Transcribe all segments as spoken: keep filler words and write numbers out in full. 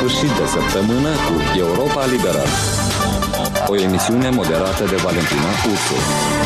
sfârșit de săptămână cu Europa Liberă. O emisiune moderată de Valentina Ursu.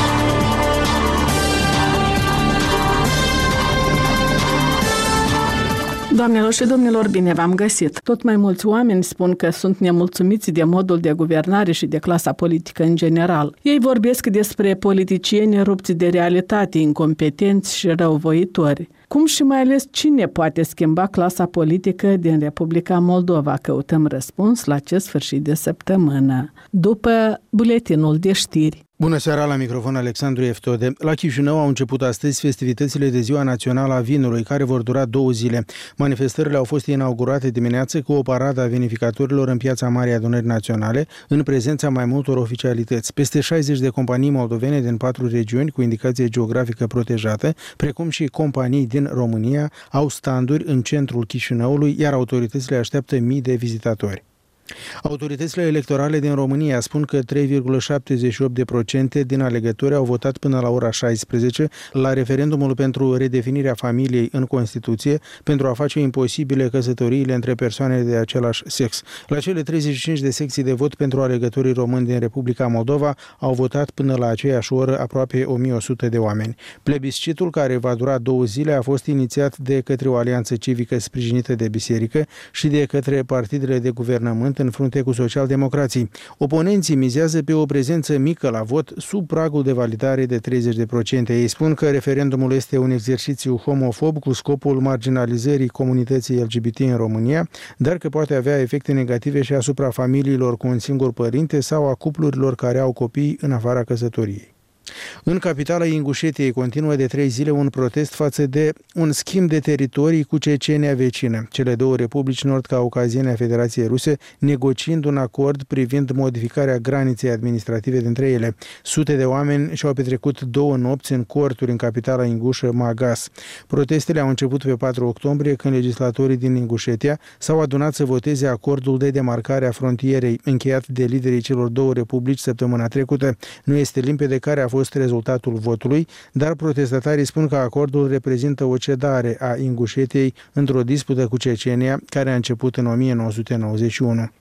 Doamnelor și domnilor, bine v-am găsit! Tot mai mulți oameni spun că sunt nemulțumiți de modul de guvernare și de clasa politică în general. Ei vorbesc despre politicieni rupți de realitate, incompetenți și răuvoitori. Cum și mai ales cine poate schimba clasa politică din Republica Moldova? Căutăm răspuns la acest sfârșit de săptămână, după buletinul de știri. Bună seara, la microfon Alexandru Eftode. La Chișinău au început astăzi festivitățile de Ziua Națională a Vinului, care vor dura două zile. Manifestările au fost inaugurate dimineață cu o paradă a vinificatorilor în Piața Marii Adunări Naționale, în prezența mai multor oficialități. Peste șaizeci de companii moldovene din patru regiuni cu indicație geografică protejată, precum și companii din România, au standuri în centrul Chișinăului, iar autoritățile așteaptă mii de vizitatori. Autoritățile electorale din România spun că trei virgulă șaptezeci și opt la sută din alegători au votat până la ora șaisprezece la referendumul pentru redefinirea familiei în Constituție, pentru a face imposibile căsătoriile între persoane de același sex. La cele treizeci și cinci de secții de vot pentru alegătorii români din Republica Moldova au votat până la aceeași oră aproape o mie o sută de oameni. Plebiscitul, care va dura două zile, a fost inițiat de către o alianță civică sprijinită de biserică și de către partidele de guvernământ în frunte cu social-democrații. Oponenții mizează pe o prezență mică la vot, sub pragul de validare de treizeci la sută. Ei spun că referendumul este un exercițiu homofob cu scopul marginalizării comunității L G B T în România, dar că poate avea efecte negative și asupra familiilor cu un singur părinte sau a cuplurilor care au copii în afara căsătoriei. În capitala Ingușetiei continuă de trei zile un protest față de un schimb de teritorii cu Cecenia vecină. Cele două republici nord-caucaziene a Federației Ruse negociind un acord privind modificarea graniței administrative dintre ele. Sute de oameni și-au petrecut două nopți în corturi în capitala ingușă Magas. Protestele au început pe patru octombrie, când legislatorii din Ingușetia s-au adunat să voteze acordul de demarcare a frontierei, încheiat de liderii celor două republici săptămâna trecută. Nu este limpede care a fost rezultatul votului, dar protestatarii spun că acordul reprezintă o cedare a Ingușetiei într-o dispută cu Cecenia, care a început în o mie nouă sute nouăzeci și unu.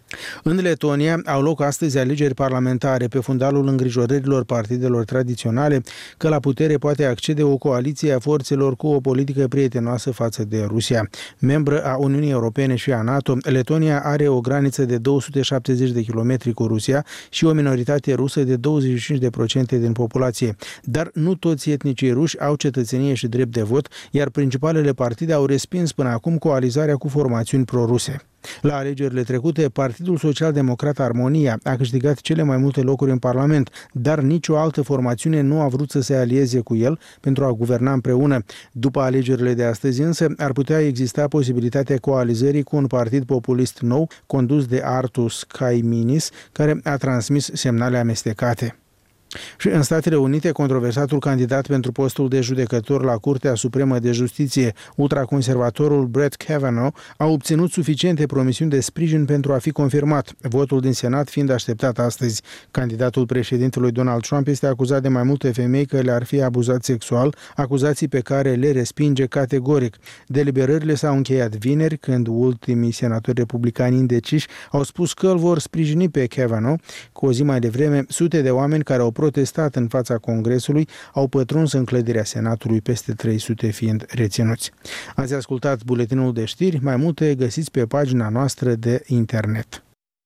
În Letonia au loc astăzi alegeri parlamentare pe fundalul îngrijorărilor partidelor tradiționale că la putere poate accede o coaliție a forțelor cu o politică prietenoasă față de Rusia. Membră a Uniunii Europene și a NATO, Letonia are o graniță de două sute șaptezeci de kilometri cu Rusia și o minoritate rusă de douăzeci și cinci la sută din populație. Dar nu toți etnicii ruși au cetățenie și drept de vot, iar principalele partide au respins până acum coalizarea cu formațiuni proruse. La alegerile trecute, Partidul Social-Democrat Armonia a câștigat cele mai multe locuri în Parlament, dar nicio altă formațiune nu a vrut să se alieze cu el pentru a guverna împreună. După alegerile de astăzi însă, ar putea exista posibilitatea coalizării cu un partid populist nou, condus de Artus Kaiminis, care a transmis semnale amestecate. Și în Statele Unite, controversatul candidat pentru postul de judecător la Curtea Supremă de Justiție, ultraconservatorul Brett Kavanaugh, a obținut suficiente promisiuni de sprijin pentru a fi confirmat, votul din Senat fiind așteptat astăzi. Candidatul președintelui Donald Trump este acuzat de mai multe femei că le-ar fi abuzat sexual, acuzații pe care le respinge categoric. Deliberările s-au încheiat vineri, când ultimii senatori republicani indeciși au spus că îl vor sprijini pe Kavanaugh. Cu o zi mai devreme, sute de oameni care au protestat în fața Congresului au pătruns în clădirea Senatului, peste trei sute fiind reținuți. Ați ascultat buletinul de știri, mai multe găsiți pe pagina noastră de internet.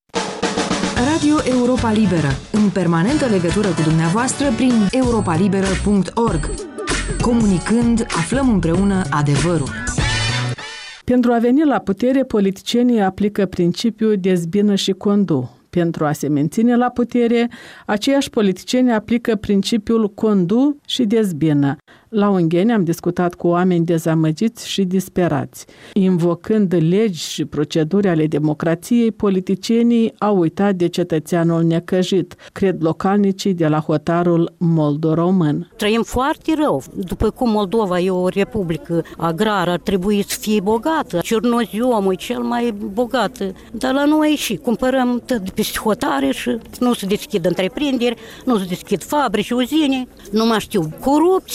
Radio Europa Liberă, în permanentă legătură cu dumneavoastră prin europa liberă punct org. Comunicând, aflăm împreună adevărul. Pentru a veni la putere, politicienii aplică principiul dezbină și condu. Pentru a se menține la putere, aceiași politicieni aplică principiul condu și dezbină. La Ungheni am discutat cu oameni dezamăgiți și disperați. Invocând legi și proceduri ale democrației, politicienii au uitat de cetățeanul necăjit, cred localnicii de la hotarul Moldo-Român. Trăim foarte rău. După cum Moldova e o republică agrară, ar trebui să fie bogată. Cernoziomul e cel mai bogat. Dar la noi și cumpărăm tot de peste hotare și nu se deschid întreprinderi, nu se deschid fabrici, uzine, nu mai știu, corupții, nu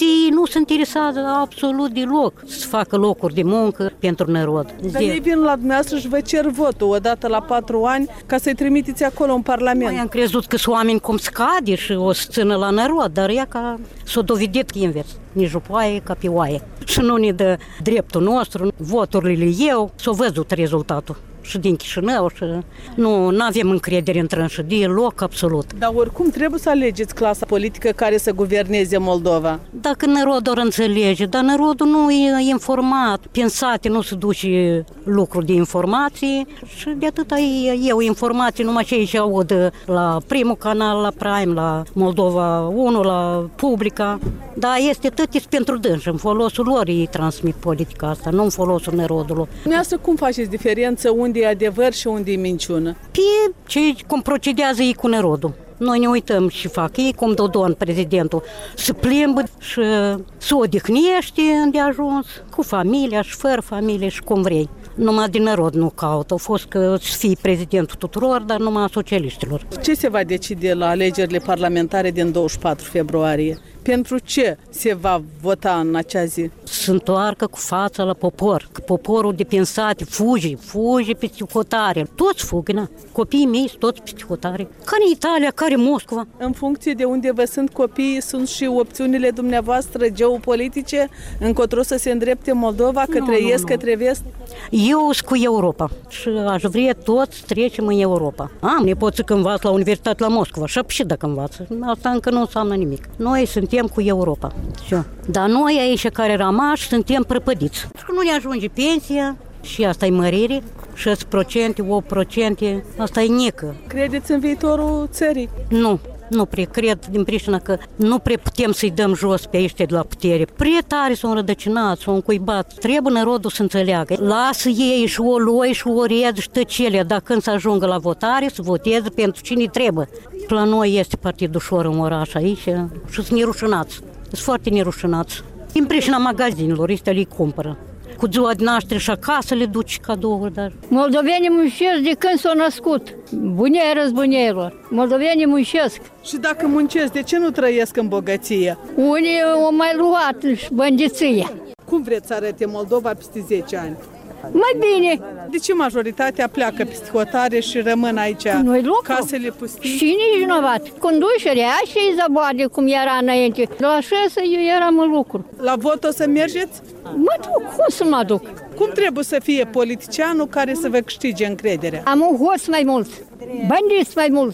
se interesează absolut deloc să facă locuri de muncă pentru narod. Dar ei vin la dumneavoastră și vă cer votul odată la patru ani ca să-i trimiteți acolo în Parlament. Noi am crezut că sunt oameni cum scade și o să țină la narod, dar ea ca s-a dovedit că invers. Nici o poaie ca pe oaie. Și nu ne dă dreptul nostru, voturile eu, s-a văzut rezultatul. Și din Chișinău și nu avem încredere în trânsă, deloc absolut. Dar oricum trebuie să alegeți clasa politică care să guverneze Moldova. Dacă narodul ar înțelege, dar narodul nu e informat, pensate, nu se duce lucruri de informații și de atâta eu informații, numai ce aici aud la primul canal, la Prime, la Moldova unu, la Publica. Dar este tot pentru dânsi, în folosul lor ei transmit politica asta, nu în folosul narodului. Dumneavoastră cum faceți diferență unde e adevăr și unde e minciună? Pe ce, cum procedează ei cu narodul. Noi ne uităm și fac ei, cum Dodon, prezidentul, se plimbă și se odihnește îndeajuns, cu familia și fără familie și cum vrei. Numai din narod nu caută. Au fost că să fie prezidentul tuturor, dar numai a socialiștilor. Ce se va decide la alegerile parlamentare din douăzeci și patru februarie? Pentru ce se va vota în acea zi? Se întoarcă cu fața la popor, că poporul de pensate fuge, fuge peste hotare. Toți fug, na. Copiii mei sunt toți peste hotare. Care Italia, care Moscova. În funcție de unde vă sunt copiii, sunt și opțiunile dumneavoastră geopolitice încotro să se îndrepte Moldova către nu, est, nu, către vest? Eu sunt cu Europa și aș vrea toți trecem în Europa. Am nepoții că învață la Universitate la Moscova și și dacă învață. Asta încă nu înseamnă nimic. Noi suntem cu Europa. Dar noi aici care rămași suntem prăpădiți. Și nu ne ajunge pensia și asta e mărire, șase la sută, opt la sută, asta e nică. Credeți în viitorul țării? Nu. Nu prea cred, din pricina că nu prea putem să-i dăm jos pe aici de la putere. Prea tare s-au înrădăcinat, s-au încuibat. Trebuie narodul să înțeleagă. Lasă ei și o loi și o rez și tăcele, dar când să ajungă la votare, să voteze pentru cine trebuie. La noi este partid ușor în oraș aici și sunt nerușinați. Sunt foarte nerușinați. Din pricina magazinilor, este le cumpără. Cu ziua de naștere și acasă le duci cadouri, dar... Moldovenii muncesc de când s-au născut. Bunii răzbunierilor. Moldovenii muncesc. Și dacă muncesc, de ce nu trăiesc în bogăție? Unii au mai luat și bandiție. Cum vreți să arate Moldova peste zece ani? Mai bine. De ce majoritatea pleacă peste hotare și rămân aici? Noi lucru. Casele pustii? Și nici vinovat. Conducerea și zaboade cum era înainte. La șase eu eram în lucru. La vot o să mergeți? Mă duc. Cum să mă duc? Cum trebuie să fie politicianul care să vă câștige încrederea? Am un hoț mai mult. Bandiți mai mult.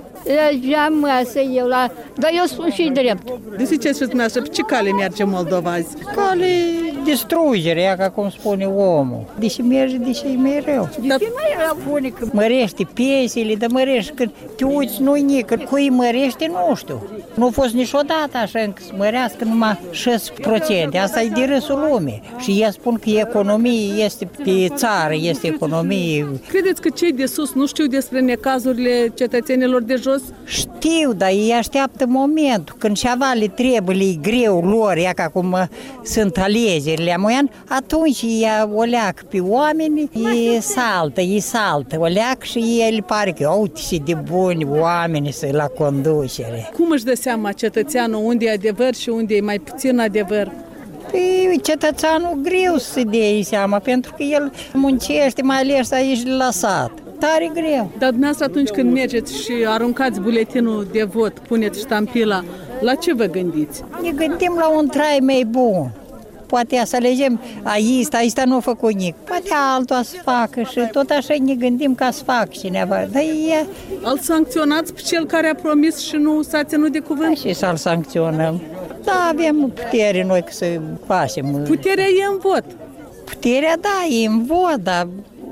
Am să eu la... Dar eu spun și drept. De ce ziceți dumneavoastră? Pe ce cale merge Moldova azi? Cale distrugerea, ca cum spune omul. Deși merge, deși e mai rău. Dar mai rău pune că... Mărește pensiile, dar mărește când te uiți, nu-i nică. Cui mărește, nu știu. Nu a fost niciodată așa încă să mărească numai șase la sută. Asta e de râsul lumii. Și ei spun că economie este pe țară, este economie. Credeți că cei de sus nu știu despre necazurile cetățenilor de jos? Știu, dar ei așteaptă momentul când ceva le trebuie, le-i greu lor, ea ca cum sunt alegerile amuian, atunci ea o leacă pe oameni, e saltă, e saltă, o leacă și ei le pare că, uite și de buni oameni să la conducere. Cum își dă seama cetățeanul unde e adevăr și unde e mai puțin adevăr? Păi, cetățeanul greu să se dea seama, pentru că el muncește, mai ales aici la sat. Tare greu. Dar dumneavoastră atunci când mergeți și aruncați buletinul de vot, puneți ștampila, la ce vă gândiți? Ne gândim la un trai mai bun. Poate să alegem aici, aici nu a făcut nic. Poate altul să facă și tot așa ne gândim ca să facă cineva. Dar e... Îl sancționați pe cel care a promis și nu s-a ținut de cuvânt? Și să-l sancționăm. Da, avem putere noi că să facem. Puterea e în vot. Puterea, da, e în vot, dar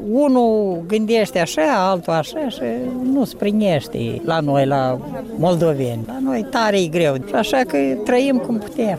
unul gândește așa, altul așa și nu se primește la noi, la moldoveni. La noi tare e greu, așa că trăim cum putem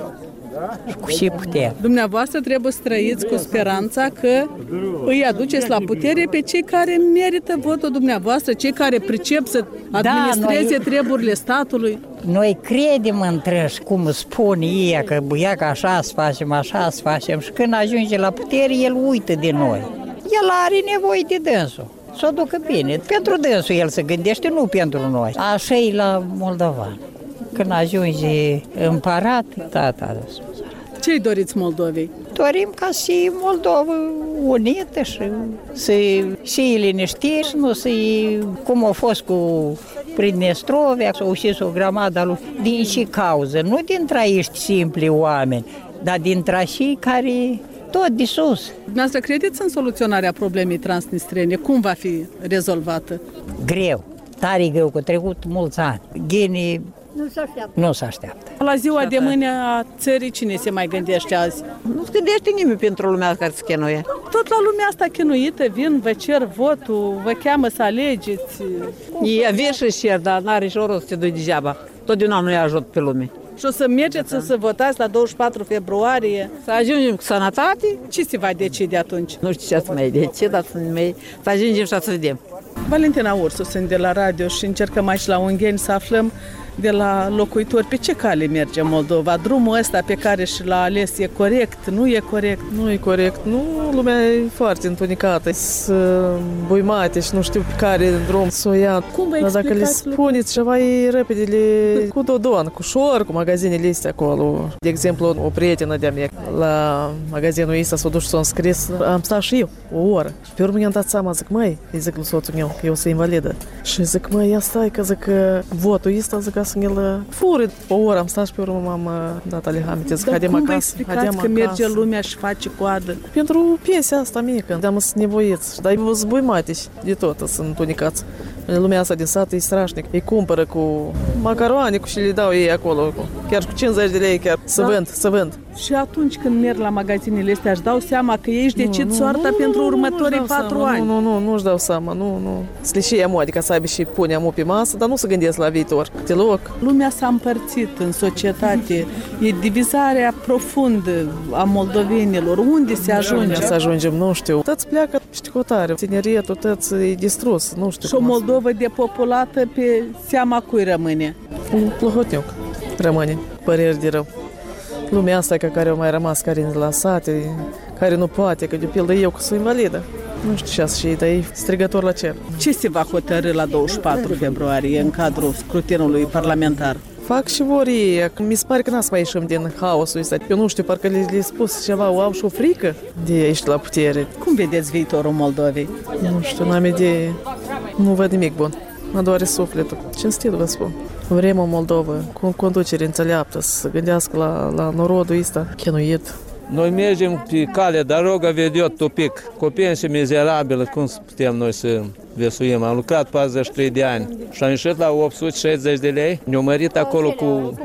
și cu ce putem. Dumneavoastră trebuie să trăiți cu speranța că îi aduceți la putere pe cei care merită votul dumneavoastră, cei care pricep să administreze da, noi... treburile statului. Noi credem întrăși, cum spune ei, că băia că așa să facem, așa să facem și când ajunge la putere, el uită de noi. El are nevoie de dânsul, să o ducă bine. Pentru dânsul el se gândește, nu pentru noi. Așa e la moldovan. Când ajunge împărat, tata. Ce-i doriți Moldovei? Dorim ca și Moldova unită și să și liniștit și nu să cum a fost cu Pridnestrovia, s-a ucis o grămadă lui, din și cauză, nu dintre aiști simpli oameni, dar dintre și care tot de sus. Dumneavoastră credeți în soluționarea problemei transnistrene? Cum va fi rezolvată? Greu, tare greu, că trecut mulți ani. Ghinii Nu se așteaptă. nu se așteaptă. La ziua de mâine a țării cine se mai gândește azi? Nu se gândește nimeni pentru lumea care se chinuie. Tot la lumea asta chinuită vin, vă cer votul, vă cheamă să alegeți. E avea și cer, dar n-are și o rost să te duci degeaba. Totdeauna nu-i ajut pe lume. Și o să mergeți da. să votați la douăzeci și patru februarie. Să ajungem cu sănătate. Ce se va decide atunci? Nu știu ce să mai decide, dar să, mai, să ajungem și să vedem. Valentina Ursu, sunt de la radio și încercăm aici la Ungheni să aflăm de la locuitori pe ce cale merge Moldova. Drumul ăsta pe care și l-a ales e corect, nu e corect? Nu e corect, nu, lumea e foarte întunicată, sunt buimate și nu știu pe care drum să o ia. Cum vă Dar dacă le spuneți ceva, e repede le... cu dodon, cu șor, cu magazinele astea acolo. De exemplu, o prietenă de-a mea la magazinul ăsta s-a dus și s-a înscris, am stat și eu o oră. Și pe urmă mi-am dat seama, zic, măi, îi zic lui soțul meu, că eu sunt invalidă. Și zic, măi, ia stai, că zic, votul ăsta, zic, să ne-l fură. O oră am stat și pe urmă m-am dat alehamite, zic, haidem acasă. Dar cum vă explicați că merge lumea și face coadă? Pentru pensia asta mică, de-am sunt nevoiți, dar e zbuimate și de tot, sunt întunicați. Lumea asta din sat e strașnic, îi cumpără cu macaroane cu și le dau ei acolo, chiar cu cincizeci de lei, chiar să vând, să vând. Și atunci când merg la magazinele astea, își dau seama că ei își decid nu, soarta nu, pentru nu, următorii nu, patru seama, ani. Nu, nu, nu, nu-și dau seama, nu, nu. Să le și ia adică să aibă și pune amu pe masă, dar nu să gândesc la viitor, deloc. Lumea s-a împărțit în societate, e divizarea profundă a moldovenilor. Unde se ajunge? Unde să ajungem, nu știu. Toți pleacă, știu cotare, tineretul, toți e distrus, nu știu. Și o Moldovă depopulată pe seama cui rămâne? Un plăhotniuc rămâne, păreri de rău. Lumea asta care au mai rămas, care la sate, care nu poate, că de pildă eu că sunt invalidă. Nu știu ce și dar e strigător la cer. Ce se va hotărî la douăzeci și patru februarie în cadrul scrutinului parlamentar? Fac și vor ei. Mi se pare că n-a să mai ieșim din haosul ăsta. Eu nu știu, parcă le-a spus ceva, au și o frică de aici la putere. Cum vedeți viitorul Moldovei? Nu știu, n-am idee. Nu văd nimic bun. Mă doare sufletul. Cinstit vă spun. Vrem o Moldovă cu conducere înțeleaptă, să gândească la, la norodul ăsta chinuit. Noi mergem pe cale, dar rog, vediot topic. Cu o pensie mizerabilă, cum putem noi să viețuim? Am lucrat patruzeci și trei de ani și am ieșit la opt sute șaizeci de lei. Ne-au mărit acolo cu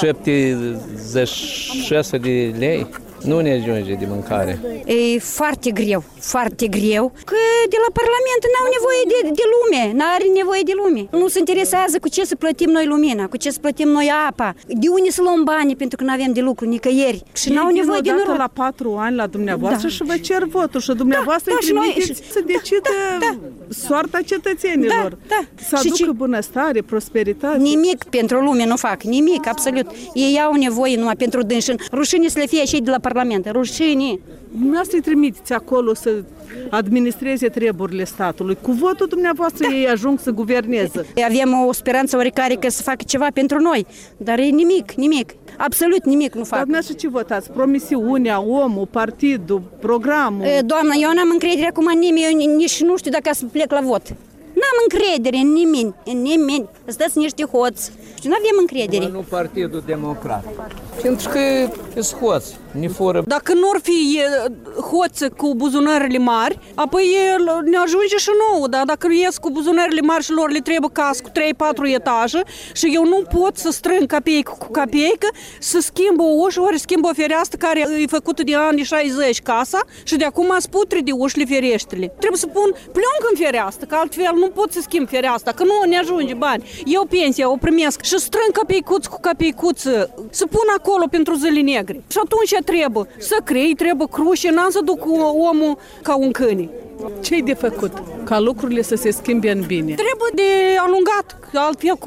șaptezeci și șase de lei. Nu ne ajunge de mâncare. E foarte greu, foarte greu, că de la Parlament n-au nevoie de, de lume, n-are nevoie de lume. Nu se interesează cu ce să plătim noi lumina, cu ce să plătim noi apa, de unde să luăm bani pentru că nu avem de lucru nicăieri. Și n-au nevoie de noroc. La patru ani la dumneavoastră da. Și vă cer votul și dumneavoastră da, îi trimiteți da, să decidă da, da. soarta cetățenilor. Da, da. Să aducă și dumnestare, prosperitate. Nimic pentru lume nu fac, nimic, absolut. Ei au nevoie numai pentru dânșin. Rușine să le fie și de la Parlament, rușine. Dumneavoastră îi trimiteți acolo să administreze treburile statului. Cu votul dumneavoastră da. Ei ajung să guverneze. Avem o speranță oricare că să facă ceva pentru noi, dar e nimic, nimic. Absolut nimic nu fac. Dar dumneavoastră ce votați? Promisiunea, omul, partidul, programul? Doamna, eu n-am încredere acum în nimeni, eu nici nu știu dacă să plec la vot. N-am încredere în nimeni, în nimeni. Stați niște hoți. Și nu avem încredere. Nu Partidul Democrat. Pentru că sunt hoți, ne fură. Dacă nu ar fi hoți cu buzunarele mari, apoi ne ajunge și nouă, dar dacă ies cu buzunarele mari și lor le trebuie casă cu trei patru etaje și eu nu pot să strâng capeică cu capeică, să schimb o ușă, ori schimb o fereastră care e făcută de anii șaizeci casa și de acum sputre de ușile fereștele. Trebuie să pun pleoncă în fereastră, că altfel nu pot să schimb fereastra, că nu ne ajunge bani. Eu pensia o primesc și strâng capeicuț cu capeicuță, să pun acolo pentru zile negre. Și atunci trebuie să crei, trebuie cruce, n-am să duc omul ca un câine. Ce-i de făcut ca lucrurile să se schimbe în bine? Trebuie de alungat, altfel cum.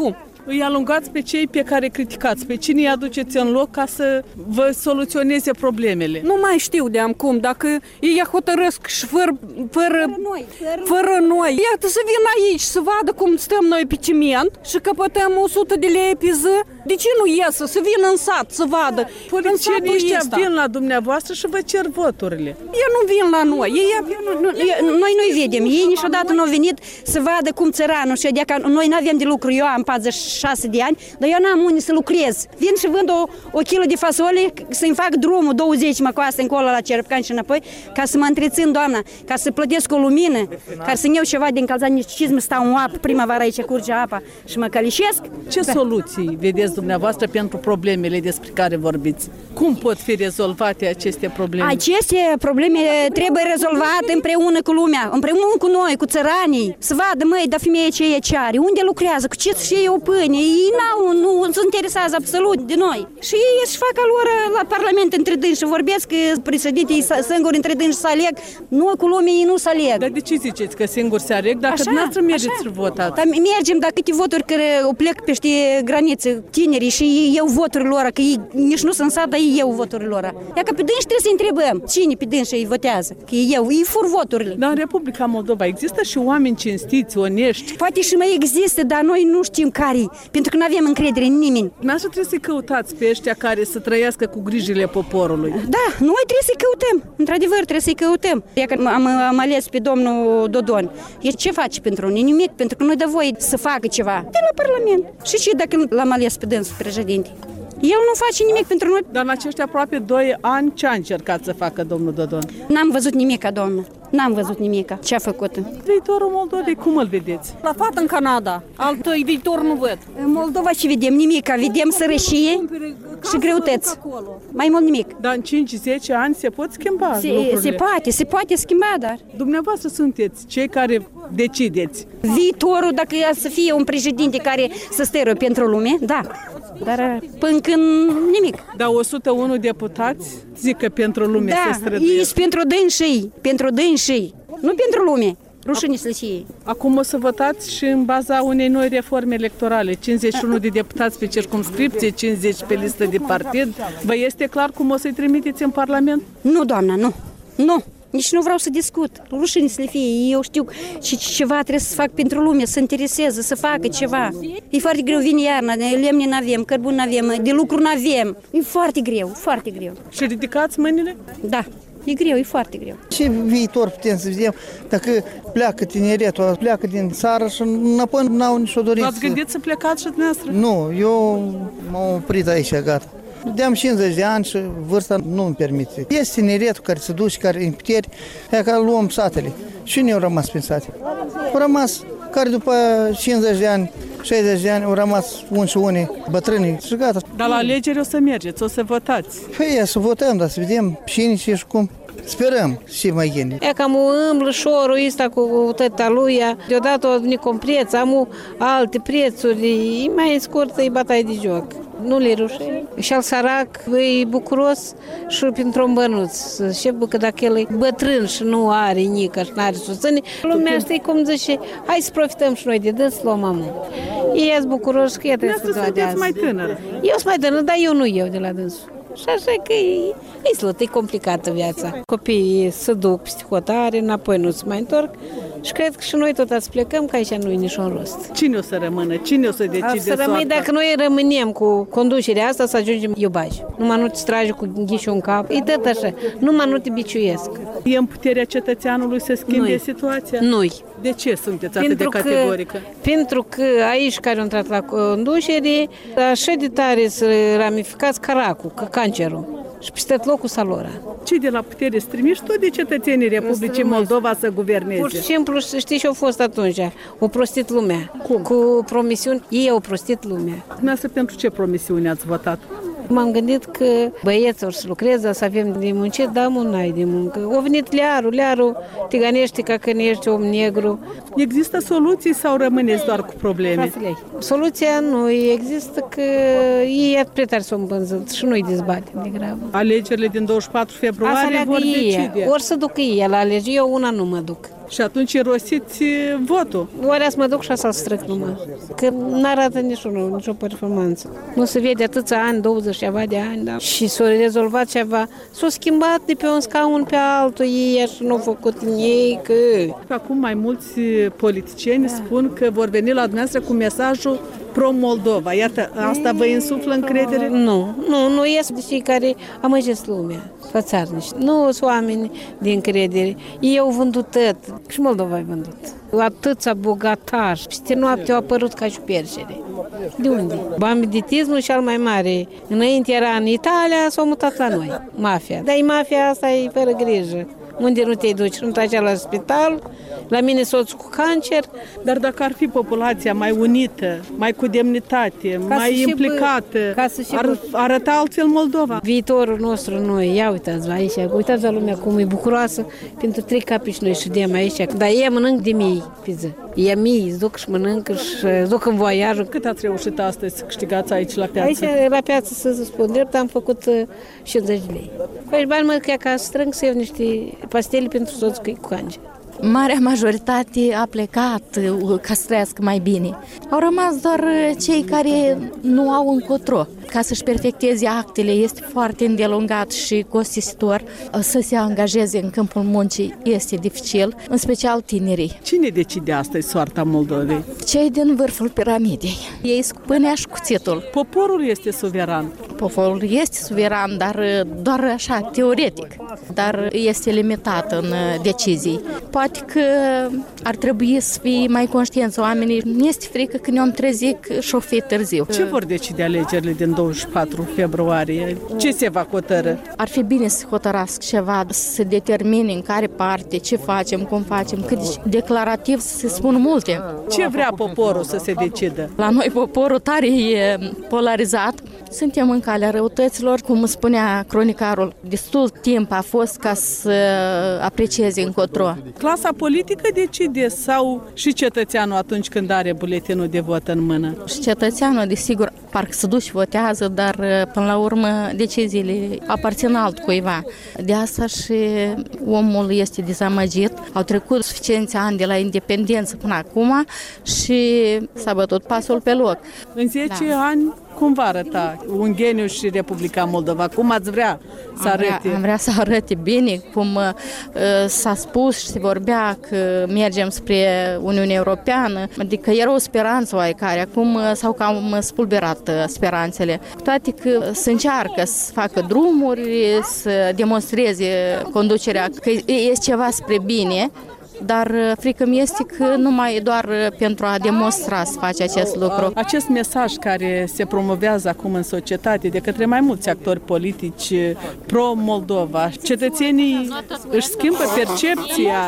Îi alungați pe cei pe care criticați, pe cine îi aduceți în loc ca să vă soluționeze problemele. Nu mai știu de am cum, dacă ei hotărăsc și fără, fără, fără, noi, fără, fără noi. Iată să vină aici, să vadă cum stăm noi pe ciment și căpătăm o sută de lei pe zi. De ce nu iesă? Să vină în sat, să vadă. Politicienii ăștia vin la dumneavoastră și vă cer voturile. Ei nu vin la noi. Ei, nu, nu, noi nu-i vedem. Ei niciodată nu au venit să vadă cum țăranul și adică noi nu avem de lucru. Eu am patruzeci și șase de ani, dar eu n-am unde să lucrez. Vin și vând o, o kilă de fasole să-mi fac drumul douăzeci mă coastă încolo la Cerpcan și înapoi, ca să mă întrețin, doamna, ca să plătesc o lumină, ca să-mi iau ceva de încălzat, nici cizmă stau în apă, primăvara aici curge apa și mă călișesc. Ce da. soluții vedeți dumneavoastră pentru problemele despre care vorbiți? Cum pot fi rezolvate aceste probleme? Aceste probleme trebuie rezolvate împreună cu lumea, împreună cu noi, cu țăranii, să vadă, măi, dar femeia ce e ce are, unde lucrează, cu ce și ei o pâine, ei n-au, nu se interesează absolut de noi. Și ei își fac lor la Parlament între dânsi și vorbesc că președintei singuri între dânsi să aleg, noi cu lumea ei nu să aleg. Dar de ce ziceți că singuri se aleg dacă dumneavoastră mergeți și votați? Dar mergem, dar câte voturi care o plec peste granițe tinerii și ei iau voturile lor, că ei nici nu sunt sat, dar ei iau voturile lor. Ia că pe dânsi trebuie să întrebăm cine pe dânsi îi votează, că ei iau, ei fur voturile. Dar în Republica Moldova există și oameni cinstiți, onești? Poate și mai există, dar noi nu știm care, pentru că nu avem încredere în nimeni. Dumneavoastră trebuie să-i căutați pe ăștia care să trăiască cu grijile poporului. Da, noi trebuie să-i căutăm, într-adevăr trebuie să-i căutăm. Ia că am, am ales pe domnul Dodon. El ce face pentru noi? Nimic, pentru că noi de voi să facă ceva de la Parlament. Și ce dacă l-am ales pe dânsul președinte? El nu face nimic pentru noi. Dar în acești aproape doi ani, ce a încercat să facă domnul Dodon? N-am văzut nimica, doamnă. N-am văzut nimica. Ce a făcut? Viitorul Moldovei, cum îl vedeți? La fată în Canada. Altă viitor nu văd. În Moldova ce vedem? Nimica. Vedem sărășie și greutăți. Mai mult nimic. Dar în cinci zece ani se pot schimba se, lucrurile. Se poate, se poate schimba, dar... Dumneavoastră sunteți cei care decideți. Viitorul, dacă e să fie un președinte care să stără pentru lume, da. Dar până când nimic. Dar o sută unu deputați zic că pentru lume da, se străduiesc. Da, pentru dânsii, pentru dânsii, nu pentru lume. Rușine să le fie. Acum o să votați și în baza unei noi reforme electorale. cincizeci și unu de deputați pe circumscripție, cincizeci pe listă de partid. Vă este clar cum o să-i trimiteți în Parlament? Nu, doamna, nu. Nu. Nici nu vreau să discut. Rușine să le fie. Eu știu și ceva trebuie să fac pentru lume, să intereseze, să facă ceva. E foarte greu, vine iarna, lemne n-avem, cărbun n-avem, de lucru n-avem. E foarte greu, foarte greu. Și ridicați mâinile? Da. E greu, e foarte greu. Ce viitor putem să vedem dacă pleacă tineretul, pleacă din țară și înapoi n-au nicio dorință. V-ați gândit să plecați și dumneavoastră? Nu, eu m-am oprit aici, gata. De-am cincizeci de ani și vârsta nu îmi permite. Este tineretul care se duce, care e în puteri, aia că luăm satele. Și ne-au rămas prin sate. Au rămas care după cincizeci de ani, șaizeci de ani, au rămas unii și unii bătrâni și gata. Dar la alegeri o să mergeți, o să votați. Păi, să votăm, dar să vedem cine și cum. Sperăm și mai gândi. E cam umblă șorul ăsta cu tăta lui, deodată o venit cu un preț, am alte prețuri, mai scurt e bătaie de joc. Nu le rușe. Și al sărac e bucuros și pentru un bănuț. Și că dacă el e bătrân și nu are nică și nu are susține, lumea știe cum zice, hai să profităm și noi de dâns, luăm amul. Ei sunt bucuroși că ea trebuie să doa de azi. Mai tânără. Eu sunt mai tânără, dar eu nu eu de la dânsul. Și așa că e, e slut, e complicată viața. Copiii se duc peste hotare, înapoi nu se mai întorc și cred că și noi tot ați plecăm, că aici nu e niciun rost. Cine o să rămână? Cine o să decide să rămâi, dacă noi rămânem cu conducerea asta, să ajungem iubași. Numai nu te trage cu ghișul în cap. E tot așa. Numai nu te biciuiesc. E în puterea cetățeanului să schimbe Nu-i. situația? Nu-i. De ce sunteți atât Pentru de categorică? Că, pentru că aici care au intrat la conducere, așa de tare să ramificați caracul, ca cancerul. Și peste locul salora. Cei de la putere strimiși tot de cetățenii Republicii Moldova să guverneze. Pur și simplu, știi ce au fost atunci? O prostit lumea. Cum? Cu promisiuni, ei au prostit lumea. Dumneavoastră pentru ce promisiuni ați votat? M-am gândit că băieții or să lucreze, să avem de muncit, dar mă, n-ai de muncă. O venit learul, learul te gănești ca când ești om negru. Există soluții sau rămâneți doar cu probleme? Frațilei, soluția nu există, că ei atât prea tare s-au îmbânzit și noi dezbatem de grabă. Alegerile din douăzeci și patru februarie vor decide. Ori să ducă ei la alegeri, eu una nu mă duc. Și atunci irosiți votul. Oare să mă duc și să-l strâng numai. Că n-arată niciunul, nicio performanță. Nu se vede atâția ani, douăzeci ceva de ani, da? Și s-a rezolvat ceva. S-a schimbat de pe un scaun pe altul, ei și nu au făcut ei că... Acum mai mulți politicieni spun că vor veni la dumneavoastră cu mesajul pro-Moldova. Iată, asta vă insuflă încredere? Nu, nu, nu ies de cei care amăgesc lumea, fățarnici. Nu sunt oameni de încredere. Ei au vândut tot. Și Moldova ai vândut. Atâția bogatași. Peste noapte au apărut ca și perșere. De unde? Banditismul cel mai mare. Înainte era în Italia, s-au mutat la noi. Mafia. Dar mafia asta e fără grijă. Unde nu te duci? Nu tragi la spital, la mine soțul cu cancer. Dar dacă ar fi populația mai unită, mai cu demnitate, ca mai implicată, ca să ar arăta altfel Moldova. Viitorul nostru noi, ia uitați aici, uitați la lumea cum e bucuroasă, pentru trei capi noi ședem aici, dar ei mănânc de mii pe zi. Ei mii, îți duc și mănâncă și duc în voiaj. Cât ați reușit astăzi să câștigați aici la piață? Aici la piață, să spun drept, am făcut cincizeci de lei. Cu aici bani mă chiar ca strâng să iau niște pastele pentru soțul cu cancer. Marea majoritate a plecat ca să trăiască mai bine. Au rămas doar cei care nu au încotro. Ca să-și perfecteze actele este foarte îndelungat și costisitor. Să se angajeze în câmpul muncii este dificil, în special tinerii. Cine decide astăzi soarta Moldovei? Cei din vârful piramidei. Ei sunt cu pâinea și cuțitul. Poporul este suveran. Poporul este suveran, dar doar așa, teoretic. Dar este limitat în decizii. Poate că ar trebui să fie mai conștienți oamenii. Nu este frică că ne-am trezit și o fi târziu. Ce vor decide alegerile din douăzeci și patru februarie? Ce se va hotărâ? Ar fi bine să hotărască ceva, să se determine în care parte, ce facem, cum facem, cât declarativ să se spun multe. Ce vrea poporul să se decidă? La noi poporul tare e polarizat. Suntem în calea răutăților, cum spunea cronicarul, destul timp a fost ca să aprecieze încotro. Clasa politică decide sau și cetățeanul atunci când are buletinul de vot în mână? Și cetățeanul, desigur, parcă se duce și votează, dar până la urmă deciziile aparțin altcuiva. De asta și omul este dezamăgit. Au trecut suficienți ani de la independență până acum și s-a bătut pasul pe loc. În zece da. ani cum va arăta Ungheniu și Republica Moldova? Cum ați vrea să arăte? Am vrea, am vrea să arăte bine, cum uh, s-a spus și se vorbea că mergem spre Uniunea Europeană, adică era o speranță oarecare, acum uh, s-au cam spulberat uh, speranțele. Cu toate că se încearcă să facă drumuri, să demonstreze conducerea că este ceva spre bine, dar frică mi este că numai doar pentru a demonstra să face acest lucru. Acest mesaj care se promovează acum în societate de către mai mulți actori politici pro-Moldova, cetățenii își schimbă percepția,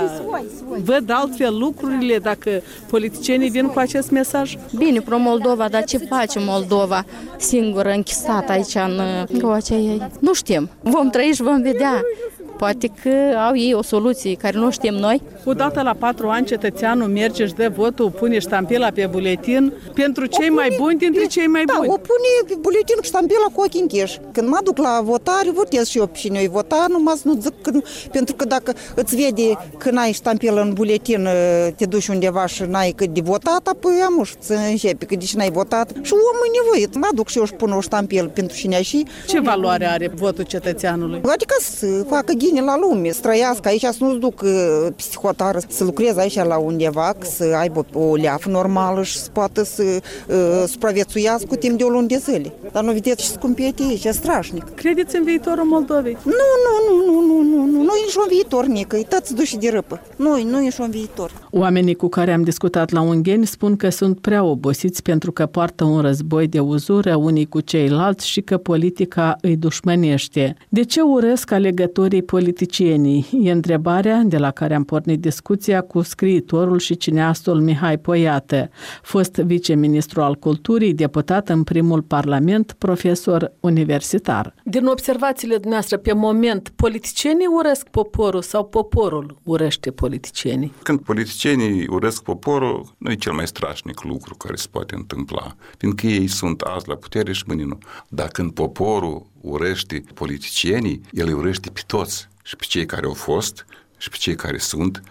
văd altfel lucrurile dacă politicienii vin cu acest mesaj? Bine, pro-Moldova, dar ce face Moldova singură, închisată aici în Coacea ei? Nu știm. Vom trăi și vom vedea. Poate că au ei o soluție care nu știm noi. Odată la patru ani cetățeanul merge, își dă votul, pune ștampila pe buletin pentru cei mai buni dintre cei mai buni. Da, o pune pe buletin cu ștampila cu ochii închiși. Când mă duc la votare, votez și eu pe cine-i vota, numai să nu zic că, pentru că dacă îți vede că n-ai ștampilă în buletin, te duci undeva și n-ai cât de votat, apoi am să începe că de n-ai votat. Și omul e nevoit. Mă duc și eu și pun o ștampilă pentru cine și... Ce valoare are votul cetățeanului? Adică să facă ghine la lume, să trăiască aici, să nu-ți duc peste hotară, să lucreze aici la undeva, să aibă o leafă normală și să poată să uh, supraviețuiască cu timp de o lună de zile. Dar nu vedeți ce scumpete aici, e strașnic. Credeți în viitorul Moldovei? Nu, nu, nu, nu, nu, nu, nu, nu e nici un viitor, nică, e tăți duși de râpă. Nu, nu e nici un viitor. Oamenii cu care am discutat la Ungheni spun că sunt prea obosiți pentru că poartă un război de uzură unii cu ceilalți și că politica îi dușmănește. De ce urăsc alegătorii politicienii? E întrebarea de la care am pornit discuția cu scriitorul și cineastul Mihai Poiată, fost viceministru al culturii, deputat în primul parlament, profesor universitar. Din observațiile dumneavoastră, pe moment, politicienii urăsc poporul sau poporul urăște politicienii? Când politicienii urăsc poporul, nu e cel mai strașnic lucru care se poate întâmpla, fiindcă ei sunt azi la putere și mâine nu. Dar când poporul urăște politicienii, el îi urăște pe toți, și pe cei care au fost, și pe cei care sunt,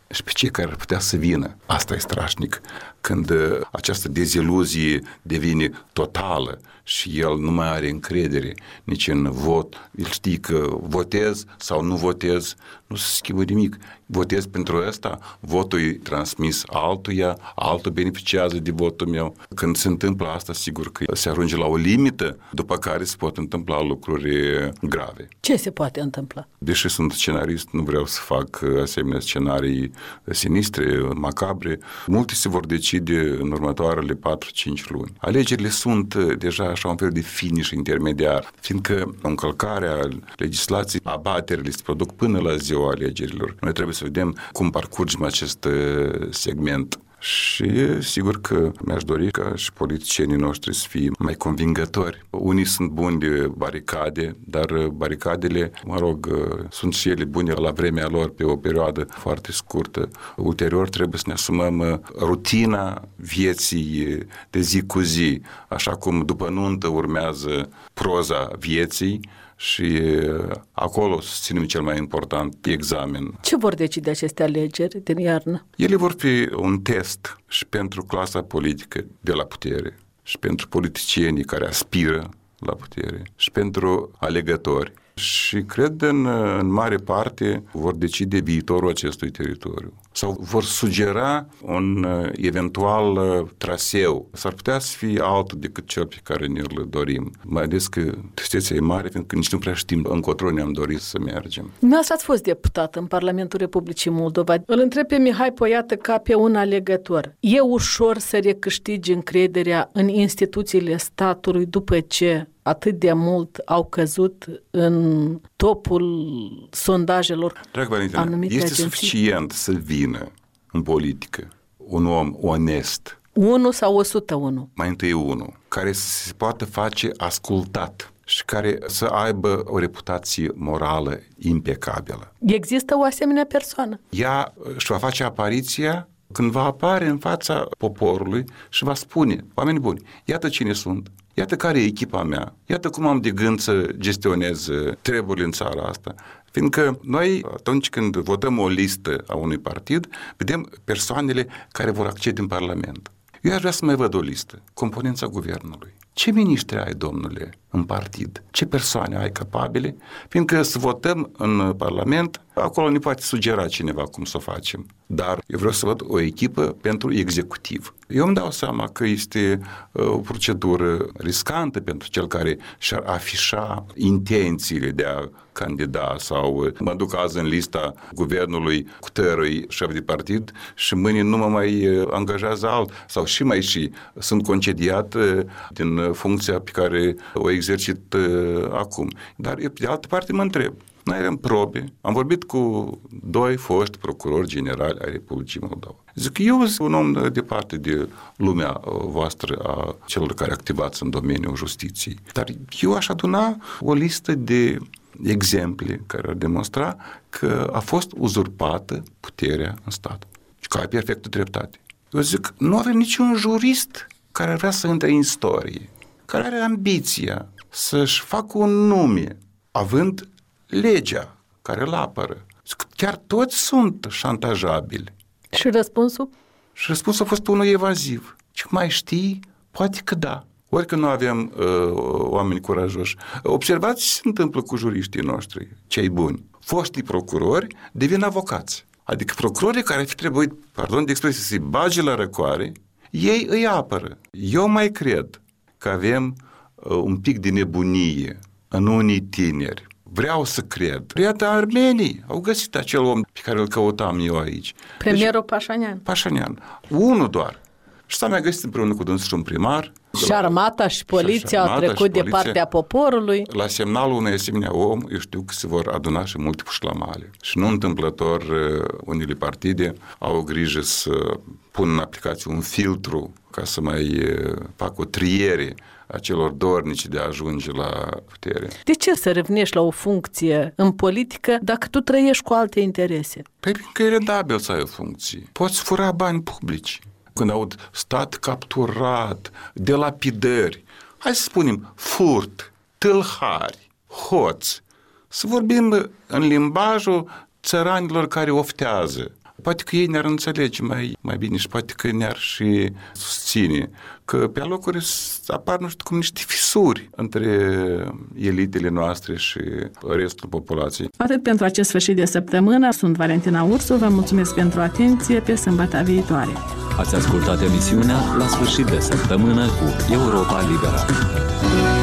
și pe cei care ar putea să vină. Asta e strașnic. Când această deziluzie devine totală și el nu mai are încredere nici în vot, el știe că votez sau nu votez, nu se schimbă nimic. Votez pentru ăsta, votul e transmis altuia, altul beneficiază de votul meu. Când se întâmplă asta, sigur că se ajunge la o limită, după care se pot întâmpla lucruri grave. Ce se poate întâmpla? Deși sunt scenarist, nu vreau să fac asemenea scenarii sinistre, macabre. Multe se vor decide în următoarele patru-cinci luni. Alegerile sunt deja așa un fel de finish intermediar, fiindcă încălcarea legislației, abaterile se produc până la ziua alegerilor. Noi trebuie să vedem cum parcurgem acest segment. Și sigur că mi-aș dori ca și politicienii noștri să fie mai convingători. Unii sunt buni de baricade, dar baricadele, mă rog, sunt și ele bune la vremea lor pe o perioadă foarte scurtă. Ulterior trebuie să ne asumăm rutina vieții de zi cu zi, așa cum după nuntă urmează proza vieții, și acolo susținem cel mai important examen. Ce vor decide aceste alegeri din iarnă? Ele vor fi un test și pentru clasa politică de la putere, și pentru politicienii care aspiră la putere, și pentru alegători. Și cred în, în mare parte vor decide viitorul acestui teritoriu sau vor sugera un eventual traseu. S-ar putea să fie altul decât cel pe care ne-l dorim. Mai ales că tristețea e mare, pentru că nici nu prea știm încotro ne-am dorit să mergem. Dumneavoastră ați fost deputat în Parlamentul Republicii Moldova. Îl întreb pe Mihai Poiată ca pe un alegător. E ușor să recâștigi încrederea în instituțiile statului după ce atât de mult au căzut în topul sondajelor? Dragă Valentina, este agenții? Suficient să vină în politică un om onest. Unu sau o sută unu? Mai întâi unul, care să se poată face ascultat și care să aibă o reputație morală impecabilă. Există o asemenea persoană? Ea își va face apariția când va apare în fața poporului și va spune: oameni buni, iată cine sunt, iată care e echipa mea, iată cum am de gând să gestionez treburile în țara asta. Fiindcă noi, atunci când votăm o listă a unui partid, vedem persoanele care vor accede în Parlament. Eu aș vrea să mai văd o listă, componența guvernului. Ce miniștri ai, domnule, în partid? Ce persoane ai capabile? Fiindcă să votăm în Parlament, acolo ne poate sugera cineva cum să o facem. Dar eu vreau să văd o echipă pentru executiv. Eu îmi dau seama că este o procedură riscantă pentru cel care și-ar afișa intențiile de a candida sau mă duc azi în lista guvernului cu tărăi șef de partid și mâine nu mă mai angajează alt sau și mai și sunt concediat din funcția pe care o exercit acum. Dar eu, de altă parte, mă întreb. Noi avem probe. Am vorbit cu doi foști procurori generali ai Republicii Moldova. Zic, eu sunt un om departe de lumea voastră a celor care activați în domeniul justiției. Dar eu aș aduna o listă de exemple care ar demonstra că a fost uzurpată puterea în stat. Și că ai perfectă dreptate. Eu zic, nu avem niciun jurist care ar vrea să intre în istorie, care are ambiția să-și facă un nume, având legea care îl apără. Chiar toți sunt șantajabili. Și răspunsul? Și răspunsul a fost unul evaziv. Ce mai știi? Poate că da. Ori că nu avem uh, oameni curajoși. Observați ce se întâmplă cu juriștii noștri, cei buni. Foștii procurori devin avocați. Adică procurorii care ar fi trebuit, pardon de expresie, să-i bage la răcoare, ei îi apără. Eu mai cred că avem uh, un pic de nebunie în unii tineri. Vreau să cred. Iată, armenii au găsit acel om pe care îl căutam eu aici. Premierul deci, Pașanian. Pașanian. Unul doar. Și s-a mai găsit împreună cu dânsul și un primar. Și armata și poliția au trecut de partea poporului. La semnalul unui asemenea om, eu știu că se vor aduna și multe pușlamale. Și nu întâmplător, unele partide au grijă să pună în aplicație un filtru ca să mai facă o triere a celor dornici de a ajunge la putere. De ce să revenești la o funcție în politică dacă tu trăiești cu alte interese? Păi că e rendabil să ai o funcție. Poți fura bani publici. Când aud stat capturat, delapidări, hai să spunem furt, tâlhari, hoți, să vorbim în limbajul țăranilor care oftează. Poate că ei ne-ar înțelege mai, mai bine și poate că ne-ar și susține. Că pe alocuri apar, nu știu cum, niște fisuri între elitele noastre și restul populației. Atât pentru acest sfârșit de săptămână. Sunt Valentina Ursu, vă mulțumesc pentru atenție, pe sâmbătă viitoare. Ați ascultat emisiunea La sfârșit de săptămână cu Europa Liberă.